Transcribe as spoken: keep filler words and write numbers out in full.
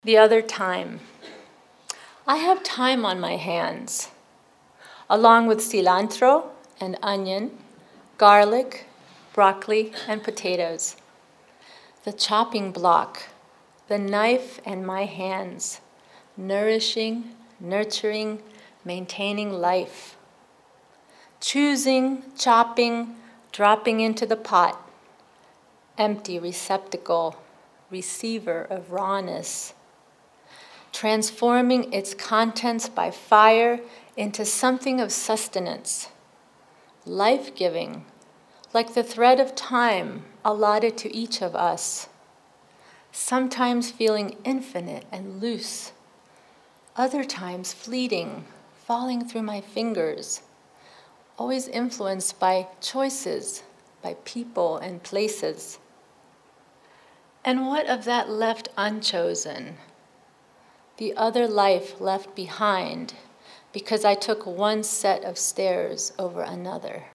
The other time. I have time on my hands, along with cilantro and onion, garlic, broccoli, and potatoes. The chopping block, the knife and my hands, nourishing, nurturing, maintaining life. Choosing, chopping, dropping into the pot, empty receptacle, receiver of rawness. Transforming its contents by fire into something of sustenance, life-giving, like the thread of time allotted to each of us, sometimes feeling infinite and loose, other times fleeting, falling through my fingers, always influenced by choices, by people and places. And what of that left unchosen? The other life left behind because I took one set of stairs over another.